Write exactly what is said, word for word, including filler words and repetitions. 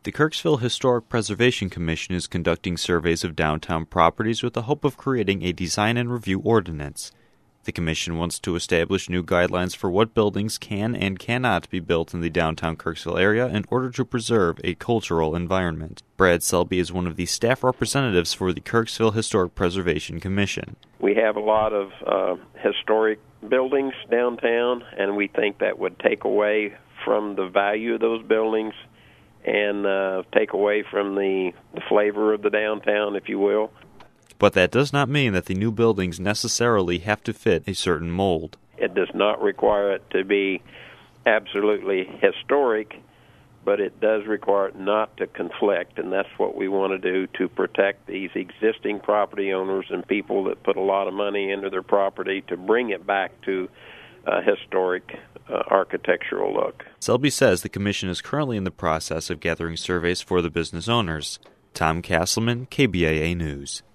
The Kirksville Historic Preservation Commission is conducting surveys of downtown properties with the hope of creating a design and review ordinance. The commission wants to establish new guidelines for what buildings can and cannot be built in the downtown Kirksville area in order to preserve a cultural environment. Brad Selby is one of the staff representatives for the Kirksville Historic Preservation Commission. We have a lot of uh, historic buildings downtown, and we think that would take away from the value of those buildings and uh, take away from the, the flavor of the downtown, if you will. But that does not mean that the new buildings necessarily have to fit a certain mold. It does not require it to be absolutely historic, but it does require it not to conflict, and that's what we want to do to protect these existing property owners and people that put a lot of money into their property to bring it back to a historic uh, architectural look. Selby says the commission is currently in the process of gathering surveys for the business owners. Tom Castleman, K B A A News.